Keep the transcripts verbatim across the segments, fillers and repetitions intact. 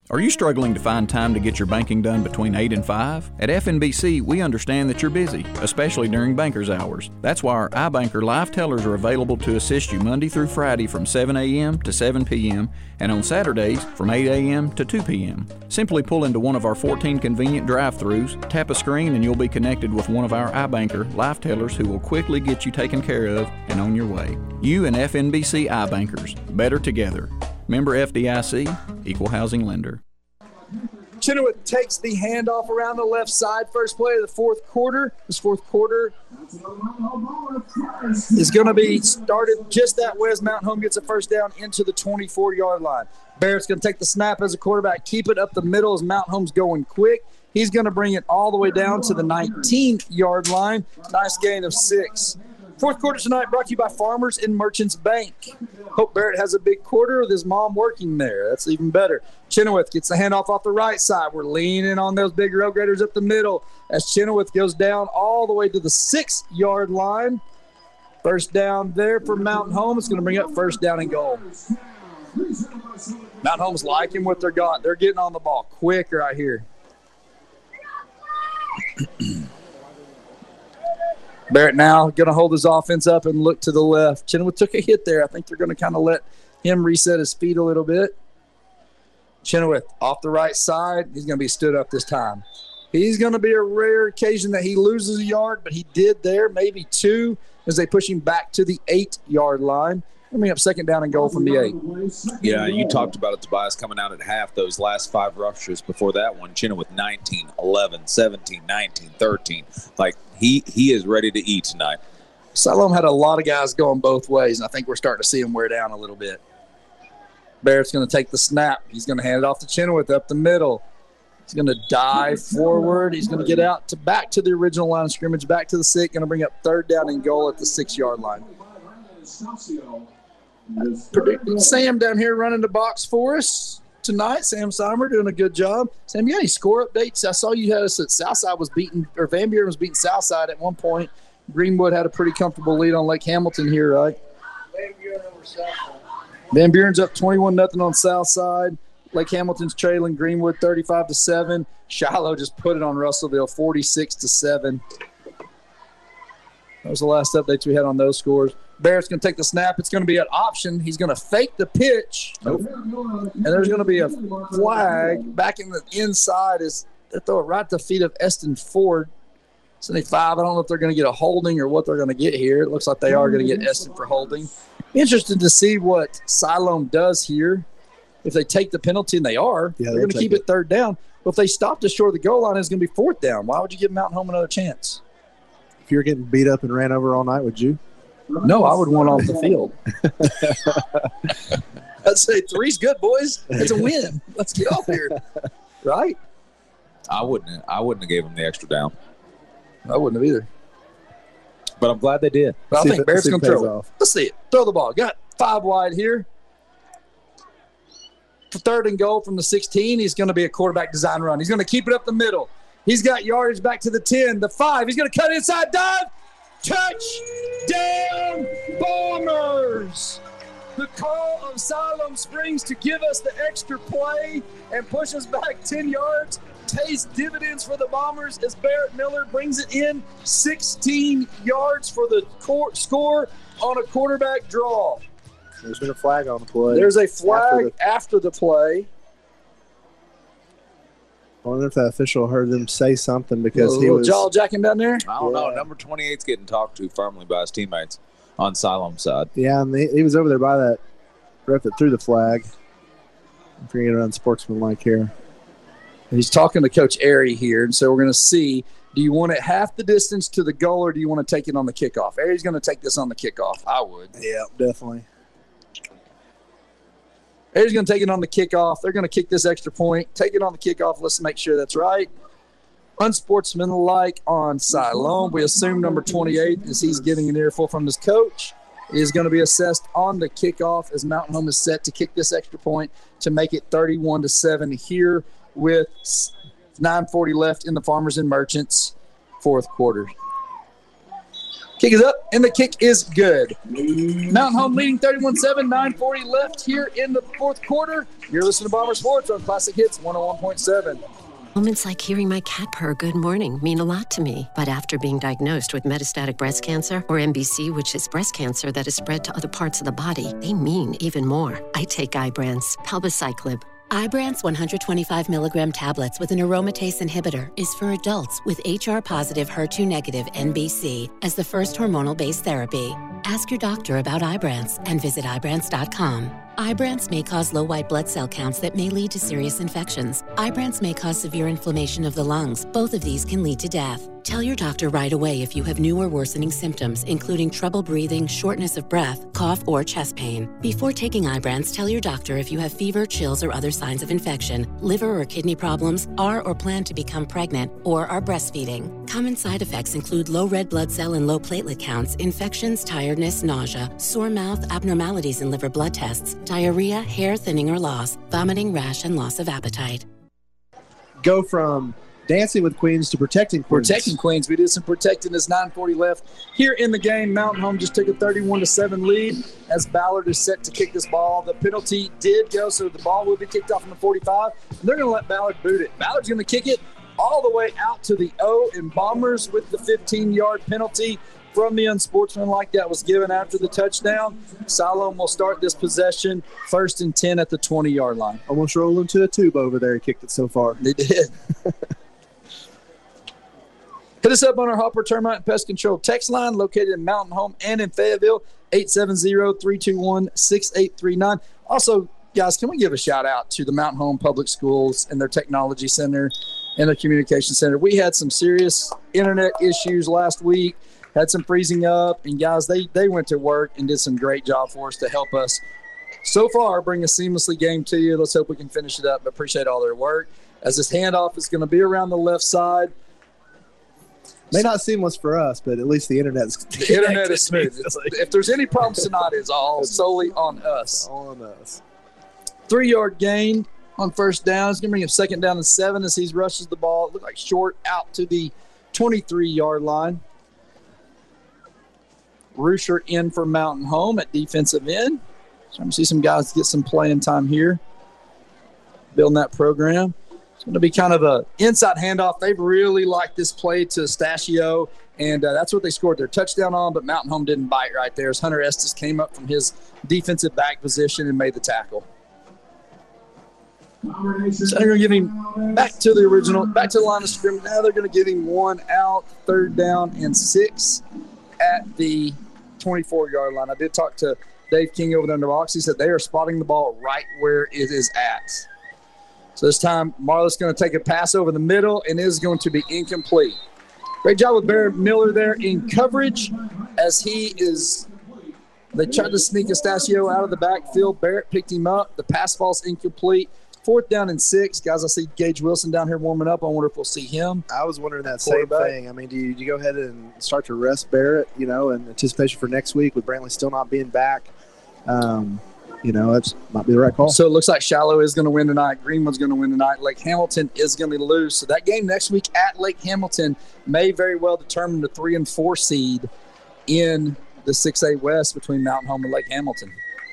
Are you struggling to find time to get your banking done between eight and five? At F N B C, we understand that you're busy, especially during banker's hours. That's why our iBanker live tellers are available to assist you Monday through Friday from seven a.m. to seven p.m. and on Saturdays from eight a.m. to two p.m. Simply pull into one of our fourteen convenient drive-thrus, tap a screen, and you'll be connected with one of our iBanker live tellers who will quickly get you taken care of and on your way. You and F N B C iBankers, better together. Member F D I C, Equal Housing Lender. Chenoweth takes the handoff around the left side. First play of the fourth quarter. This fourth quarter is going to be started just that way as Mountain Home gets a first down into the twenty-four-yard line. Barrett's going to take the snap as a quarterback, keep it up the middle as Mountain Home's going quick. He's going to bring it all the way down to the nineteen-yard line. Nice gain of six. Fourth quarter tonight brought to you by Farmers and Merchants Bank. Hope Barrett has a big quarter with his mom working there. That's even better. Chenoweth gets the handoff off the right side. We're leaning on those big road graders up the middle as Chenoweth goes down all the way to the six-yard line. First down there for Mountain Home. It's going to bring up first down and goal. Mountain Home's liking what they're got. They're getting on the ball quick right here. Barrett now going to hold his offense up and look to the left. Chenoweth took a hit there. I think they're going to kind of let him reset his feet a little bit. Chenoweth off the right side. He's going to be stood up this time. He's going to be a rare occasion that he loses a yard, but he did there, maybe two, as they push him back to the eight-yard line. Coming up second down and goal from the eight. Yeah, you talked about it, Tobias, coming out at half, those last five rushes before that one. Chenoweth nineteen, eleven, seventeen, nineteen, thirteen. Like, he he is ready to eat tonight. Siloam had a lot of guys going both ways, and I think we're starting to see him wear down a little bit. Barrett's going to take the snap. He's going to hand it off to Chenoweth up the middle. He's going to dive forward. He's going to get out to back to the original line of scrimmage, back to the six. Going to bring up third down and goal at the six-yard line. Predicting Sam down here running the box for us tonight. Sam Seimer doing a good job. Sam, you got any score updates? I saw you had us at Southside was beating, or Van Buren was beating Southside at one point. Greenwood had a pretty comfortable lead on Lake Hamilton here, right? Van Buren over Southside. Van Buren's up twenty-one nothing on Southside. Lake Hamilton's trailing Greenwood thirty-five to seven. Shiloh just put it on Russellville forty-six to seven. That was the last updates we had on those scores. Barrett's going to take the snap. It's going to be an option. He's going to fake the pitch. Nope. And there's going to be a flag back in the inside. Is they throw it right at the feet of Eston Ford. seventy-five. I don't know if they're going to get a holding or what they're going to get here. It looks like they are going to get Eston for holding. Interested to see what Siloam does here. If they take the penalty, and they are, yeah, they're going to keep it. it third down. But if they stop to short of the goal line, it's going to be fourth down. Why would you give Mountain Home another chance? If you're getting beat up and ran over all night, would you? No, I would want off the field. I'd say three's good, boys. It's a win. Let's get off here. Right? I wouldn't. I wouldn't have gave them the extra down. I wouldn't have either. But I'm glad they did. But I think Barrett's going to throw it. Off. Let's see it. Throw the ball. Got five wide here. For third and goal from the sixteen, he's going to be a quarterback design run. He's going to keep it up the middle. He's got yardage back to the ten, the five. He's going to cut inside, dive. Touchdown, Bombers! The call of Siloam Springs to give us the extra play and push us back ten yards pays dividends for the Bombers as Barrett Miller brings it in sixteen yards for the cor- score on a quarterback draw. There's been a flag on the play. There's a flag after the, after the play. I wonder if that official heard them say something because a he was jaw jacking down there. I don't yeah. know. Number twenty-eight's getting talked to firmly by his teammates on Siloam's side. Yeah, and he, he was over there by that ref that threw the flag. I'm forgetting around sportsmanlike here. He's talking to Coach Airy here, and so we're going to see, do you want it half the distance to the goal or do you want to take it on the kickoff? Airy's going to take this on the kickoff. I would. Yeah, definitely. Airy's going to take it on the kickoff. They're going to kick this extra point. Take it on the kickoff. Let's make sure that's right. Unsportsmanlike on Siloam. We assume number twenty-eight, as he's getting an earful from his coach, is going to be assessed on the kickoff as Mountain Home is set to kick this extra point to make it thirty-one to seven here with nine forty left in the Farmers and Merchants fourth quarter. Kick is up, and the kick is good. Mountain Home leading thirty-one seven, nine forty left here in the fourth quarter. You're listening to Bomber Sports on Classic Hits one oh one point seven. Moments like hearing my cat purr good morning mean a lot to me. But after being diagnosed with metastatic breast cancer, or M B C, which is breast cancer that is spread to other parts of the body, they mean even more. I take Ibrance, palbociclib. Ibrance one hundred twenty-five milligram tablets with an aromatase inhibitor is for adults with H R-positive, H E R two negative M B C as the first hormonal-based therapy. Ask your doctor about Ibrance and visit Ibrance dot com. Ibrance may cause low white blood cell counts that may lead to serious infections. Ibrance may cause severe inflammation of the lungs. Both of these can lead to death. Tell your doctor right away if you have new or worsening symptoms, including trouble breathing, shortness of breath, cough, or chest pain. Before taking Ibrance, tell your doctor if you have fever, chills, or other signs of infection, liver or kidney problems, are or plan to become pregnant, or are breastfeeding. Common side effects include low red blood cell and low platelet counts, infections, tiredness, nausea, sore mouth, abnormalities in liver blood tests, diarrhea, hair thinning or loss, vomiting, rash, and loss of appetite. Go from dancing with queens to protecting queens. Protecting queens. We did some protecting as nine forty left here in the game. Mountain Home just took a thirty-one to seven lead as Ballard is set to kick this ball. The penalty did go, so the ball will be kicked off in the forty-five. And they're going to let Ballard boot it. Ballard's going to kick it all the way out to the O, and Bombers with the fifteen-yard penalty from the unsportsmanlike that was given after the touchdown. Siloam will start this possession first and ten at the twenty-yard line. Almost rolled into a tube over there. He kicked it so far. They did. Hit us up on our Hopper Termite and Pest Control text line located in Mountain Home and in Fayetteville, eight seven zero, three two one, six eight three nine. Also, guys, can we give a shout out to the Mountain Home Public Schools and their Technology Center and their Communication Center? We had some serious internet issues last week, had some freezing up, and guys, they, they went to work and did some great job for us to help us so far bring a seamlessly game to you. Let's hope we can finish it up, but appreciate all their work. As this handoff is going to be around the left side. May not seamless for us, but at least the internet's the internet is smooth. If there's any problems tonight, it's all solely on us. All on us. Three-yard gain on first down. It's going to bring him second down and seven as he rushes the ball. It looked like short out to the twenty-three-yard line. Rusher in for Mountain Home at defensive end. Trying to see some guys get some playing time here. Building that program. It's going to be kind of a inside handoff. They really like this play to Stachio, and uh, that's what they scored their touchdown on, but Mountain Home didn't bite right there as Hunter Estes came up from his defensive back position and made the tackle. So they're going to give him back to the original, back to the line of scrimmage. Now they're going to give him one out, third down and six at the twenty-four-yard line. I did talk to Dave King over there in the box. He said they are spotting the ball right where it is at. So this time, Marlis going to take a pass over the middle and is going to be incomplete. Great job with Barrett Miller there in coverage as he is – they tried to sneak Estachio out of the backfield. Barrett picked him up. The pass falls incomplete. Fourth down and six. Guys, I see Gage Wilson down here warming up. I wonder if we'll see him. I was wondering that same thing. I mean, do you, do you go ahead and start to rest Barrett, you know, in anticipation for next week with Brantley still not being back? Um You know, that might be the right call. So it looks like Shallow is going to win tonight. Greenwood's going to win tonight. Lake Hamilton is going to lose. So that game next week at Lake Hamilton may very well determine the three and four seed in the six A West between Mountain Home and Lake Hamilton.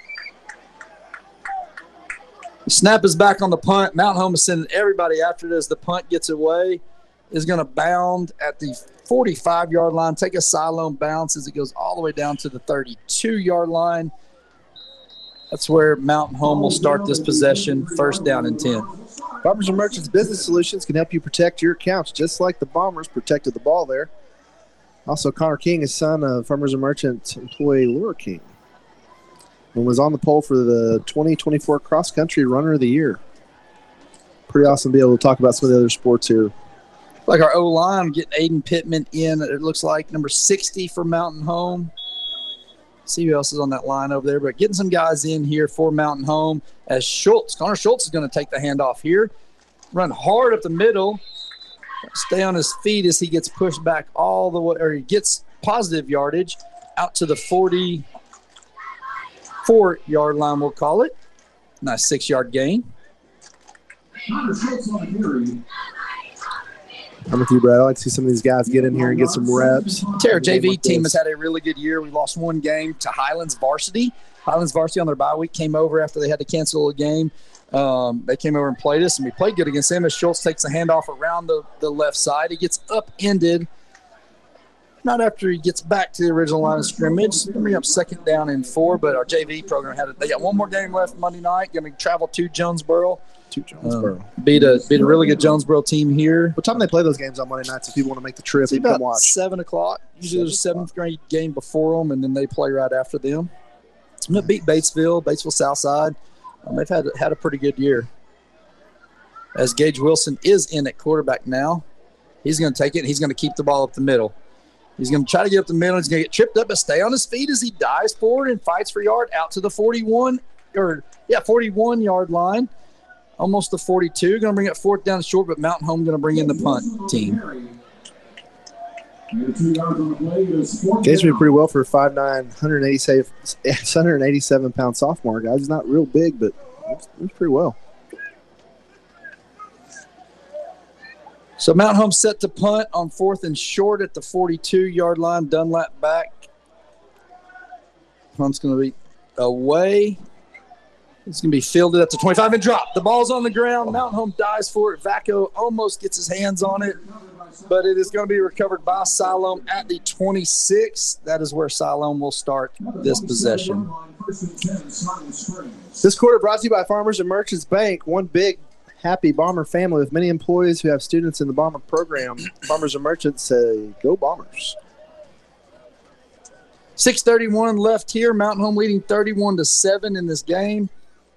The snap is back on the punt. Mountain Home is sending everybody after it as the punt gets away. Is going to bound at the forty-five-yard line, take a sideline bounce as it goes all the way down to the thirty-two-yard line. That's where Mountain Home will start this possession, first down and ten. Farmers and Merchants Business Solutions can help you protect your accounts just like the Bombers protected the ball there. Also, Connor King is son of Farmers and Merchants employee Laura King and was on the poll for the twenty twenty-four Cross Country Runner of the Year. Pretty awesome to be able to talk about some of the other sports here. Like our O-line, getting Aiden Pittman in. It looks like number sixty for Mountain Home. See who else is on that line over there. But getting some guys in here for Mountain Home as Schultz. Connor Schultz is going to take the handoff here. Run hard up the middle. Stay on his feet as he gets pushed back all the way, or he gets positive yardage out to the forty-four-yard line, we'll call it. Nice six-yard gain. I'm with you, Brad. I like to see some of these guys get in here and get some reps. Terra J V team has had a really good year. We lost one game to Highlands Varsity. Highlands Varsity on their bye week came over after they had to cancel a game. Um, they came over and played us, and we played good against them as Schultz takes a handoff around the, the left side. He gets upended. Not after he gets back to the original line of scrimmage. Bring up second down and four, but our J V program had it. They got one more game left Monday night. Going to travel to Jonesboro. To Jonesboro. Um, beat a beat a really good Jonesboro team here. What time do they play those games on Monday nights if people want to make the trip It's and about come watch? seven o'clock. Usually there's a seventh grade game before them, and then they play right after them. I'm going to beat Batesville, Batesville Southside. Um, they've had had a pretty good year. As Gage Wilson is in at quarterback now, he's going to take it. And he's going to keep the ball up the middle. He's going to try to get up the middle. He's going to get tripped up, but stay on his feet as he dives forward and fights for yard out to the forty-one or yeah forty-one yard line, almost the forty-two. Going to bring it fourth down short, but Mountain Home going to bring in the punt team. Gage me pretty well for a five nine, one eighty-seven pound sophomore guy. He's not real big, but he's pretty well. So Mountain Home set to punt on fourth and short at the forty-two yard line. Dunlap back. Punt's going to be away. It's going to be fielded at the twenty-five and dropped. The ball's on the ground. Mountain Home dives for it. Vaco almost gets his hands on it, but it is going to be recovered by Siloam at the twenty-six. That is where Siloam will start this possession. This quarter brought to you by Farmers and Merchants Bank. One big, happy Bomber family with many employees who have students in the Bomber program. Farmers and Merchants say, go Bombers. six thirty-one left here. Mountain Home leading thirty-one to seven in this game.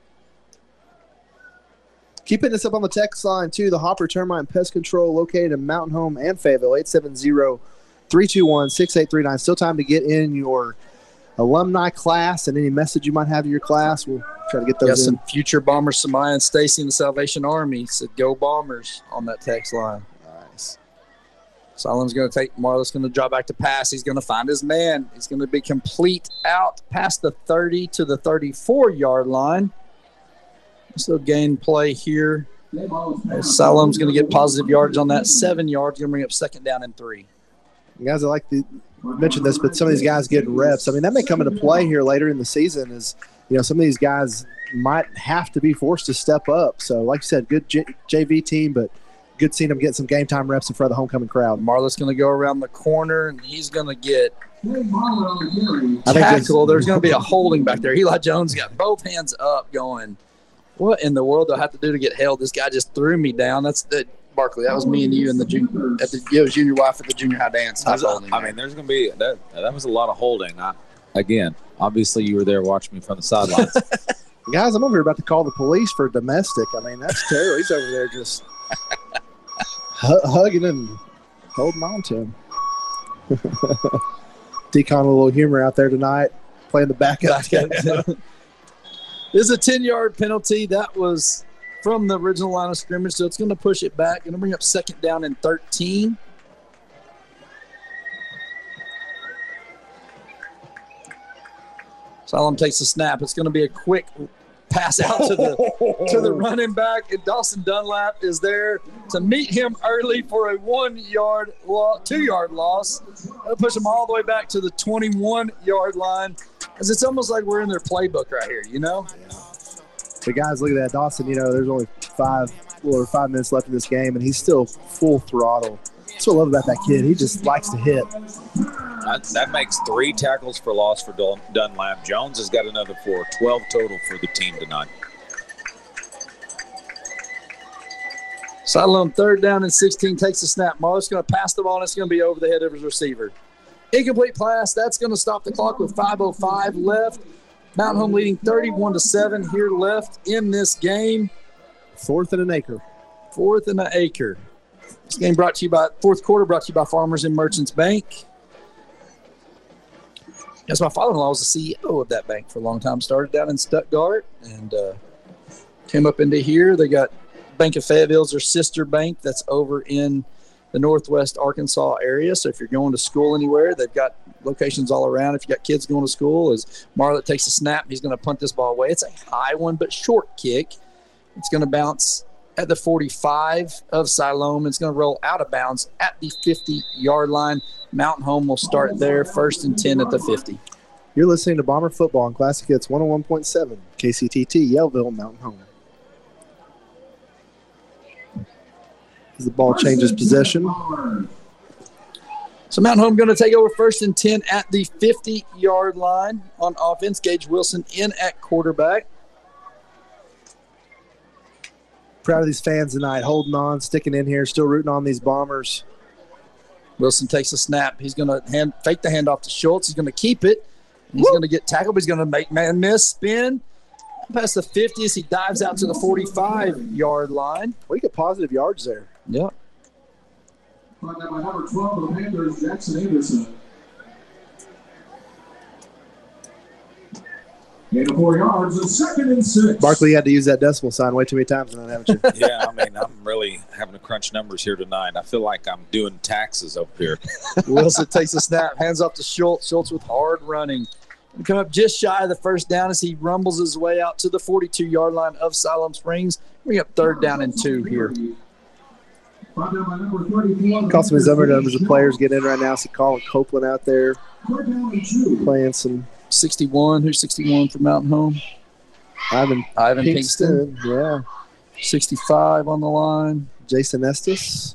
Keep hitting us up on the text line, too. The Hopper Termite and Pest Control located in Mountain Home and Fayetteville, eight seven zero, three two one, six eight three nine. Still time to get in your alumni class and any message you might have to your class. We'll try to get those Got in. some future Bombers, Samaya and Stacy in the Salvation Army said, go Bombers on that text line. Nice. Siloam's going to take, Marla's going to draw back to pass. He's going to find his man. He's going to be complete out past the thirty to the thirty-four yard line. So gain play here. Siloam's going to get positive yards on that. Seven yards, going to bring up second down and three. Guys, I like to mention this, but some of these guys getting reps. I mean, that may come into play here later in the season is, you know, some of these guys might have to be forced to step up. So, like you said, good J- JV team, but good seeing them get some game time reps in front of the homecoming crowd. Marla's going to go around the corner, and he's going to get I think tackle. There's going to be a holding back there. Eli Jones got both hands up going, what in the world do I have to do to get held? This guy just threw me down. That's the Barkley. That was me and you and the junior at the it was junior wife at the junior high dance. I, I mean, there's going to be that. That was a lot of holding. I, again, obviously, you were there watching me from the sidelines. Guys, I'm over here about to call the police for domestic. I mean, that's terrible. He's over there just hu- hugging and holding on to him. Decon, a little humor out there tonight, playing the backup. This is a ten-yard penalty. That was from the original line of scrimmage, so it's going to push it back. Going to bring up second down and thirteen. Siloam takes the snap. It's going to be a quick pass out to the to the running back, and Dawson Dunlap is there to meet him early for a one-yard, lo- two-yard loss. That'll push them all the way back to the twenty-one-yard line, because it's almost like we're in their playbook right here, you know? But guys, look at that. Dawson, you know, there's only five or five minutes left in this game, and he's still full throttle. That's what I love about that kid. He just likes to hit. That, that makes three tackles for loss for Dun- Dunlap. Jones has got another four, twelve total for the team tonight. Siloam third down and sixteen takes the snap. Marla's going to pass the ball, and it's going to be over the head of his receiver. Incomplete pass. That's going to stop the clock with five oh five left. Mountain Home leading thirty-one to seven here left in this game. Fourth and an acre. Fourth and an acre. This game brought to you by, fourth quarter brought to you by Farmers and Merchants Bank. Yes, my father-in-law was the C E O of that bank for a long time. Started down in Stuttgart and uh, came up into here. They got Bank of Fayetteville's their sister bank that's over in the Northwest Arkansas area. So if you're going to school anywhere, they've got locations all around. If you got kids going to school, as Marlett takes a snap, he's going to punt this ball away. It's a high one, but short kick. It's going to bounce at the forty-five of Siloam. It's going to roll out of bounds at the fifty-yard line. Mountain Home will start there, first and ten at the fifty. You're listening to Bomber Football on Classic Hits one oh one point seven, K C T T, Yellville, Mountain Home. As the ball changes possession. So Mountain Home going to take over first and ten at the fifty-yard line on offense. Gage Wilson in at quarterback. Proud of these fans tonight, holding on, sticking in here, still rooting on these Bombers. Wilson takes a snap. He's going to hand, fake the handoff to Schultz. He's going to keep it. He's going to get tackled, but he's going to make man miss, spin. Past the fifty as he dives out to the forty-five-yard line. Well, you get positive yards there. Yep. Brought down by number twelve for the Panthers, Jackson Anderson. Gain of four yards, and second and six. Barkley, you had to use that decimal sign way too many times tonight, haven't you? Yeah, I mean, I'm really having to crunch numbers here tonight. I feel like I'm doing taxes up here. Wilson takes a snap, hands off to Schultz. Schultz with hard running. And come up just shy of the first down as he rumbles his way out to the forty-two-yard line of Siloam Springs. Bring up third down and two here. Call some of his other numbers of players getting in right now. So Colin Copeland out there playing some. sixty-one. Who's sixty-one for Mountain Home? Ivan, Ivan Pinkston. Pinkston. Yeah. sixty-five on the line. Jason Estes.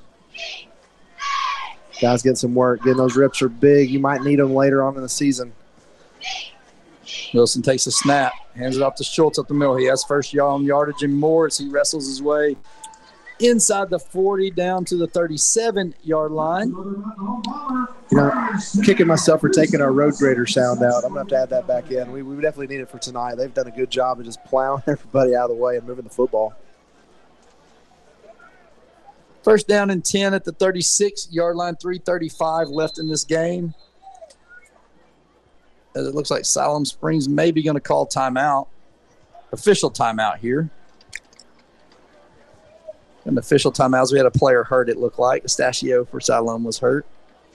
Guys getting some work. Getting those reps are big. You might need them later on in the season. Wilson takes a snap. Hands it off to Schultz up the middle. He has first yardage and more as he wrestles his way inside the forty down to the thirty-seven-yard line. You know, kicking myself for taking our road grader sound out. I'm going to have to add that back in. We, we definitely need it for tonight. They've done a good job of just plowing everybody out of the way and moving the football. First down and ten at the thirty-six-yard line, three thirty-five left in this game. As it looks like Siloam Springs may be going to call timeout. Official timeout here. An official timeout. We had a player hurt, it looked like. Estachio for Siloam was hurt.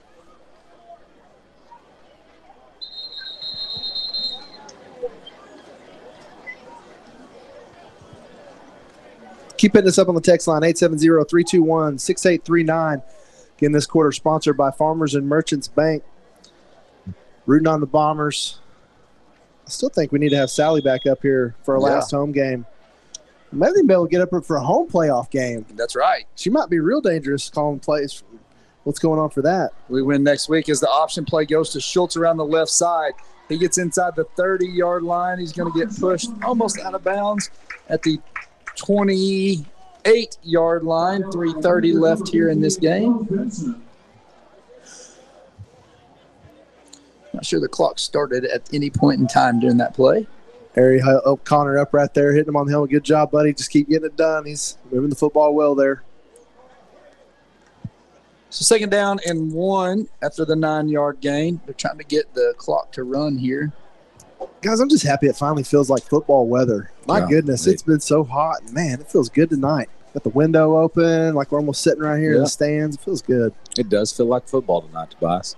Keep hitting us up on the text line, eight seven zero, three two one, six eight three nine. Again, this quarter sponsored by Farmers and Merchants Bank. Rooting on the Bombers. I still think we need to have Sally back up here for our Yeah. last home game. Maybe be able to get up for a home playoff game. That's right. She might be real dangerous calling plays. What's going on for that? We win next week as the option play goes to Schultz around the left side. He gets inside the thirty-yard line. He's going to get pushed almost out of bounds at the twenty-eight-yard line. three thirty left here in this game. Not sure the clock started at any point in time during that play. Harry O'Connor up right there, hitting him on the helmet. Good job, buddy. Just keep getting it done. He's moving the football well there. So second down and one after the nine-yard gain. They're trying to get the clock to run here. Guys, I'm just happy it finally feels like football weather. My Yeah, goodness, they- it's been so hot. Man, it feels good tonight. Got the window open, like we're almost sitting right here in Yeah. the stands. It feels good. It does feel like football tonight, Tobias.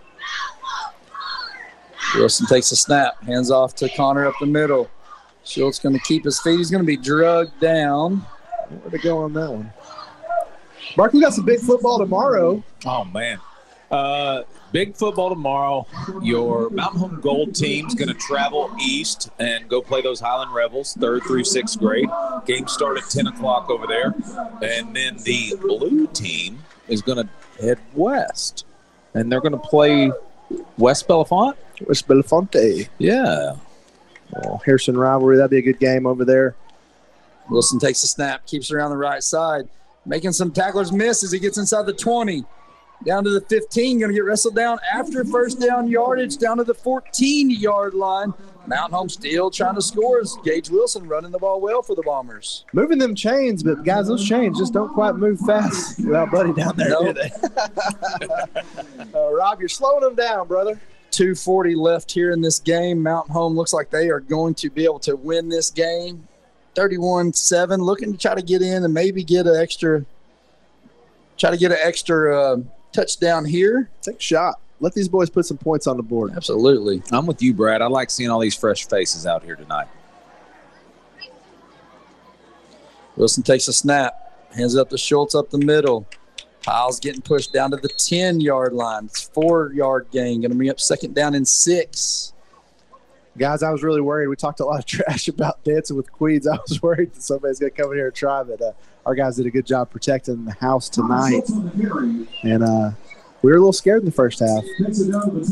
Wilson takes a snap, hands off to Connor up the middle. Schultz going to keep his feet. He's going to be drugged down. Where'd it go on that one? Mark, we got some big football tomorrow. Oh, man. Uh, big football tomorrow. Your Mountain Home Gold team's going to travel east and go play those Highland Rebels, third through sixth grade. Game start at ten o'clock over there. And then the blue team is going to head west. And they're going to play West Bellefonte. West Bellefonte. Yeah. Oh, Harrison rivalry. That'd be a good game over there. Wilson takes a snap, keeps around the right side, making some tacklers miss as he gets inside the twenty. Down to the fifteen, going to get wrestled down after first down yardage, down to the fourteen-yard line. Mountain Home still trying to score as Gage Wilson running the ball well for the Bombers. Moving them chains, but guys, those chains just don't quite move fast without Buddy down there, No. do they? uh, Rob, you're slowing them down, brother. two forty left here in this game. Mountain Home looks like they are going to be able to win this game. thirty-one seven, looking to try to get in and maybe get an extra, try to get an extra uh, touchdown here. Take a shot. Let these boys put some points on the board. Absolutely. I'm with you, Brad. I like seeing all these fresh faces out here tonight. Wilson takes a snap, Hands up to Schultz up the middle. Pyle's getting pushed down to the ten-yard line. It's four-yard gain. Going to bring up second down and six. Guys, I was really worried. We talked a lot of trash about dancing with queens. I was worried that somebody's going to come in here and try, but uh, our guys did a good job protecting the house tonight. And uh, we were a little scared in the first half. I was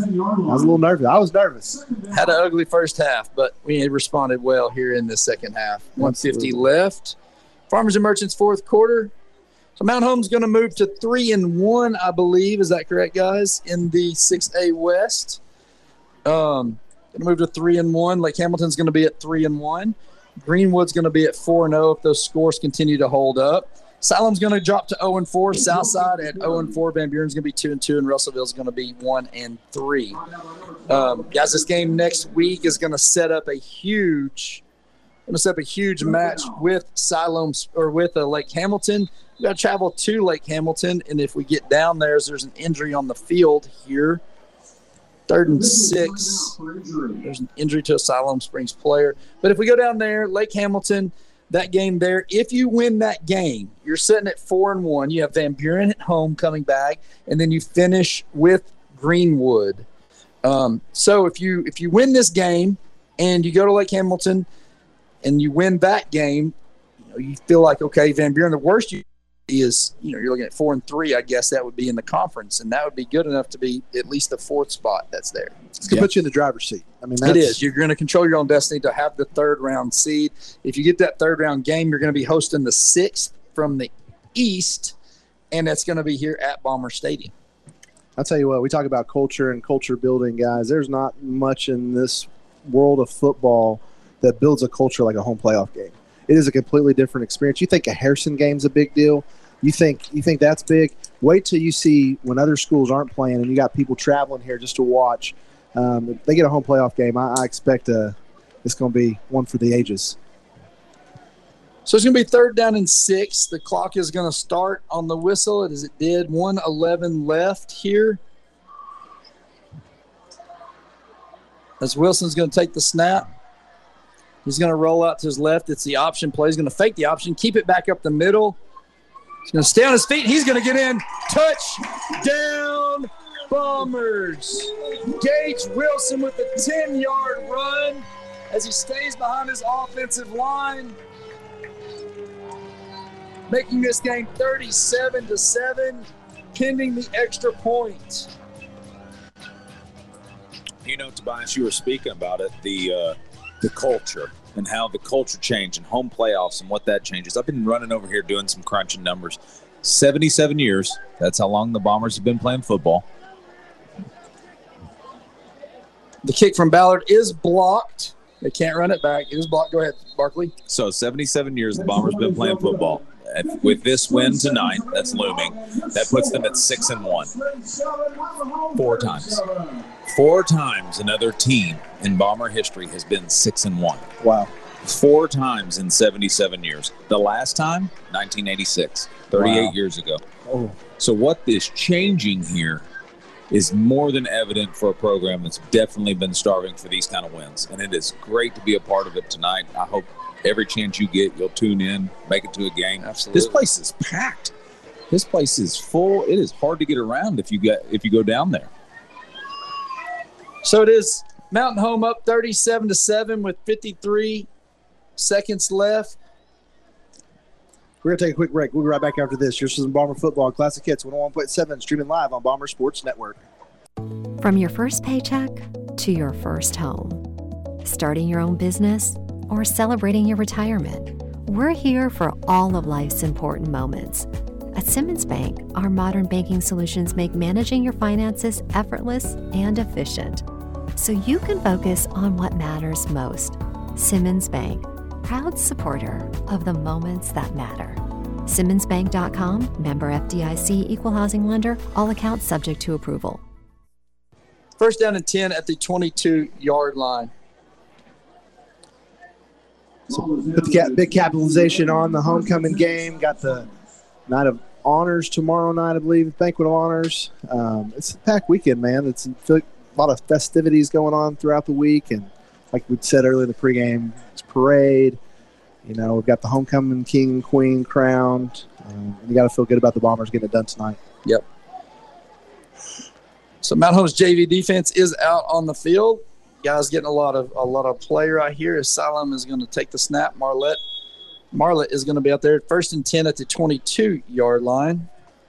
a little nervous. I was nervous. Had an ugly first half, but we responded well here in the second half. one fifty left. Farmers and Merchants fourth quarter. So Mount Home's going to move to three and one, I believe. Is that correct, guys? In the six A West. Um, going to move to three and one. Lake Hamilton's going to be at three and one. Greenwood's going to be at four and zero if those scores continue to hold up. Siloam's going to drop to zero and four. Southside at zero and four. Van Buren's going to be two and two, and Russellville's going to be one and three. Um, guys, this game next week is going to set up a huge, going to set up a huge match with Siloam or with uh, Lake Hamilton. We got to travel to Lake Hamilton, and if we get down there, there's an injury on the field here. Third and six. There's an injury to a Siloam Springs player. But if we go down there, Lake Hamilton, that game there, if you win that game, you're sitting at four and one. You have Van Buren at home coming back, and then you finish with Greenwood. Um, so if you if you win this game and you go to Lake Hamilton and you win that game, you know, you feel like, okay, Van Buren, the worst you is, you know, you're looking at four and three. I guess that would be in the conference, and that would be good enough to be at least the fourth spot that's there. It's going to yeah. put you in the driver's seat. I mean, that's, it is. You're going to control your own destiny to have the third round seed. If you get that third round game, you're going to be hosting the sixth from the east, and that's going to be here at Bomber Stadium. I'll tell you what, we talk about culture and culture building, guys. There's not much in this world of football that builds a culture like a home playoff game. It is a completely different experience. You think a Harrison game's a big deal. You think you think that's big. Wait till you see when other schools aren't playing and you got people traveling here just to watch. Um, if they get a home playoff game, I, I expect uh, it's going to be one for the ages. So it's going to be third down and six. The clock is going to start on the whistle as it did. one eleven left here. As Wilson's going to take the snap. He's going to roll out to his left. It's the option play. He's going to fake the option, keep it back up the middle. He's going to stay on his feet. He's going to get in. Touchdown, Bombers. Gage Wilson with a ten-yard run as he stays behind his offensive line, making this game thirty-seven to seven, pending the extra point. You know, Tobias, you were speaking about it, the uh, the culture and how the culture changed and home playoffs and what that changes. I've been running over here doing some crunching numbers. seventy-seven years, that's how long the Bombers have been playing football. The kick from Ballard is blocked. They can't run it back. It is blocked. Go ahead, Barkley. So seventy-seven years the Bombers have been playing football. And with this win tonight, that's looming, that puts them at six and one. Four times. Four times another team in Bomber history has been six and one. Wow. Four times in seventy-seven years. The last time, nineteen eighty-six, thirty-eight wow. years ago. Oh. So what is changing here is more than evident for a program that's definitely been starving for these kind of wins. And it is great to be a part of it tonight. I hope every chance you get, you'll tune in, make it to a game. Absolutely. This place is packed. This place is full. It is hard to get around if you get if you go down there. So it is Mountain Home up thirty-seven to seven with fifty-three seconds left. We're going to take a quick break. We'll be right back after this. Here's some Bomber Football Classic Hits one oh one point seven, streaming live on Bomber Sports Network. From your first paycheck to your first home, starting your own business or celebrating your retirement, we're here for all of life's important moments. At Simmons Bank, our modern banking solutions make managing your finances effortless and efficient, so you can focus on what matters most. Simmons Bank, proud supporter of the moments that matter. Simmons Bank dot com, member F D I C, equal housing lender, all accounts subject to approval. First down and ten at the twenty-two-yard line. So put the cap, big capitalization on the homecoming game. Got the night of honors tomorrow night, I believe, banquet of honors. Um, it's a packed weekend, man. It's a lot of festivities going on throughout the week, and like we said earlier in the pregame, it's parade. You know, we've got the homecoming king and queen crowned. Um, and you got to feel good about the Bombers getting it done tonight. Yep. So Mount Home's J V defense is out on the field. Guys getting a lot of a lot of play right here. Asylum is going to take the snap. Marlette Marlette is going to be out there first and ten at the twenty-two yard line.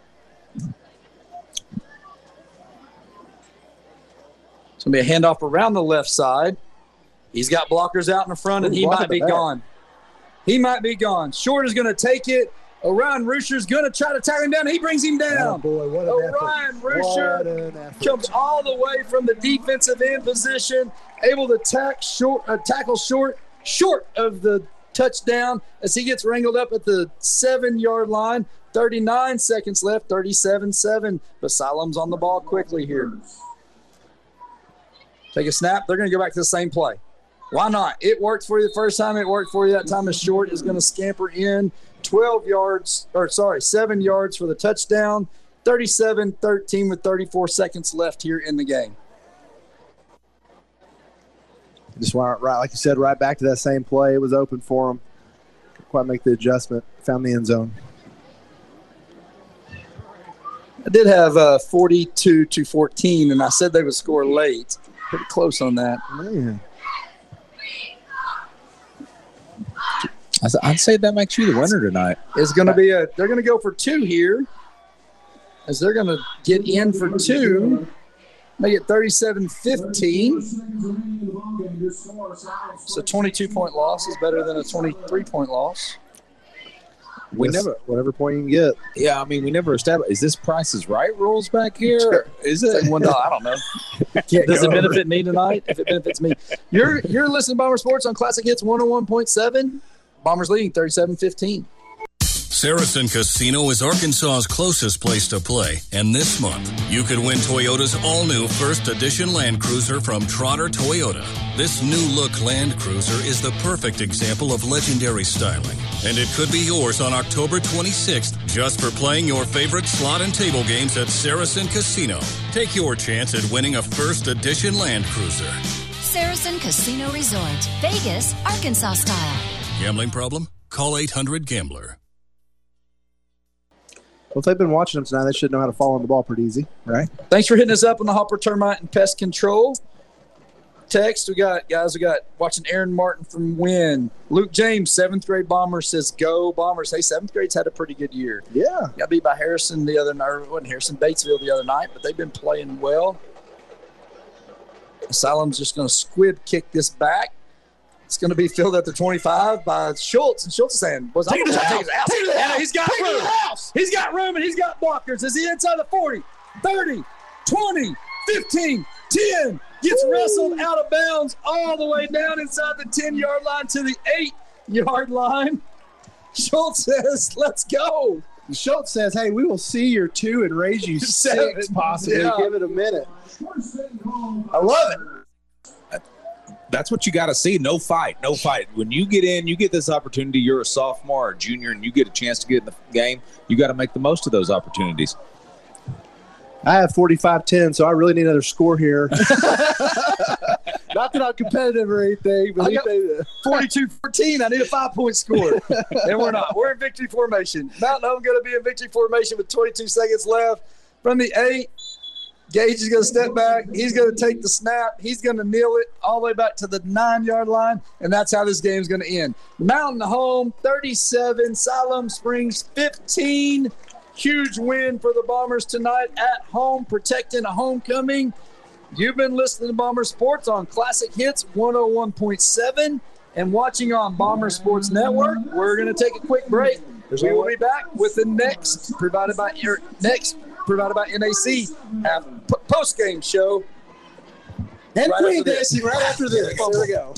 It's going to be a handoff around the left side. He's got blockers out in the front, and he might be gone. He might be gone. Short is going to take it. Orion Ruscher's going to try to tie him down. He brings him down. Oh boy, what an Orion Ruscher comes all the way from the defensive end position, able to tack short, uh, tackle short, short of the touchdown as he gets wrangled up at the seven-yard line. thirty-nine seconds left, thirty-seven seven. Asylum's on the ball quickly here. Take a snap. They're going to go back to the same play. Why not? It worked for you the first time. It worked for you that time. Is Short is going to scamper in twelve yards, or sorry, seven yards for the touchdown. thirty-seven thirteen with thirty-four seconds left here in the game. Just went right, like you said, right back to that same play. It was open for him. Couldn't quite make the adjustment. Found the end zone. I did have uh, forty-two to fourteen, and I said they would score late. Pretty close on that. Man. I'd say that makes you the winner tonight. It's going to be a. They're going to go for two here, as they're going to get in for two. Make it thirty-seven fifteen. So twenty-two point loss is better than a twenty-three point loss. We Yes, never, whatever point you can get. yeah. I mean, we never established. Is this Price is Right rules back here? Is it? One dollar. I don't know. Does it benefit me tonight? If it benefits me, you're you're listening to Bomber Sports on Classic Hits one oh one point seven. Bombers leading thirty-seven fifteen. Saracen Casino is Arkansas's closest place to play, and this month you could win Toyota's all-new First Edition Land Cruiser from Trotter Toyota. This new-look Land Cruiser is the perfect example of legendary styling, and it could be yours on October twenty-sixth just for playing your favorite slot and table games at Saracen Casino. Take your chance at winning a First Edition Land Cruiser. Saracen Casino Resort, Vegas, Arkansas style. Gambling problem? Call eight hundred gambler. Well, if they've been watching them tonight, they should know how to fall on the ball pretty easy, right? Thanks for hitting us up on the Hopper Termite and Pest Control text. We got guys. We got watching Aaron Martin from Wynn. Luke James, seventh grade Bomber, says go Bombers. Hey, seventh grade's had a pretty good year. Yeah. Got beat by Harrison the other night. Or it wasn't Harrison, Batesville the other night, but they've been playing well. Asylum's just going to squib kick this back. It's going to be filled at the twenty-five by Schultz, and Schultz is saying, "Was Take it to the house. Take it to the house. He's got Take it to room. the house. He's got room, and he's got blockers. Is he inside the forty, thirty, twenty, fifteen, ten? Gets Woo. wrestled out of bounds all the way down inside the ten-yard line to the eight-yard line. Schultz says, "Let's go." Schultz says, "Hey, we will see your two and raise you six, possibly. Yeah. Give it a minute." I love it. That's what you got to see. No fight, no fight. When you get in, you get this opportunity. You're a sophomore or junior, and you get a chance to get in the game. You got to make the most of those opportunities. I have forty-five ten, so I really need another score here. Not that I'm competitive or anything, but I got forty-two fourteen. I need a five-point score. And we're not. We're in victory formation. Mountain Home going to be in victory formation with twenty-two seconds left. From the eight, Gage is going to step back. He's going to take the snap. He's going to kneel it all the way back to the nine-yard line, and that's how this game's going to end. Mountain Home, thirty-seven. Siloam Springs, fifteen. Huge win for the Bombers tonight at home, protecting a homecoming. You've been listening to Bomber Sports on Classic Hits one oh one point seven and watching on Bomber Sports Network. We're going to take a quick break. We will be back with the next provided by next provided by N A C post game show. And right Queen after this. Dancing right after this. There we go.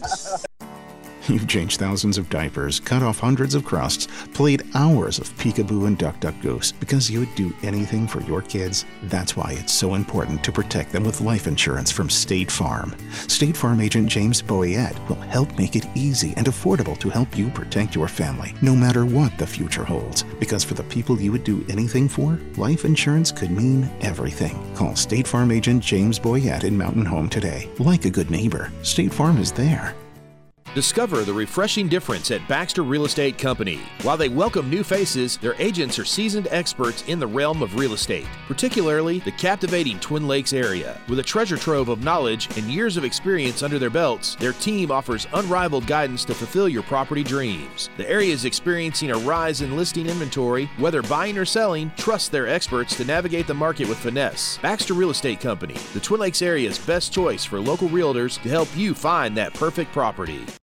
You've changed thousands of diapers, cut off hundreds of crusts, played hours of peekaboo and duck duck goose because you would do anything for your kids. That's why it's so important to protect them with life insurance from State Farm. State Farm agent James Boyette will help make it easy and affordable to help you protect your family, no matter what the future holds. Because for the people you would do anything for, life insurance could mean everything. Call State Farm agent James Boyette in Mountain Home today. Like a good neighbor, State Farm is there. Discover the refreshing difference at Baxter Real Estate Company. While they welcome new faces, their agents are seasoned experts in the realm of real estate, particularly the captivating Twin Lakes area. With a treasure trove of knowledge and years of experience under their belts, their team offers unrivaled guidance to fulfill your property dreams. The area is experiencing a rise in listing inventory. Whether buying or selling, trust their experts to navigate the market with finesse. Baxter Real Estate Company, the Twin Lakes area's best choice for local realtors to help you find that perfect property.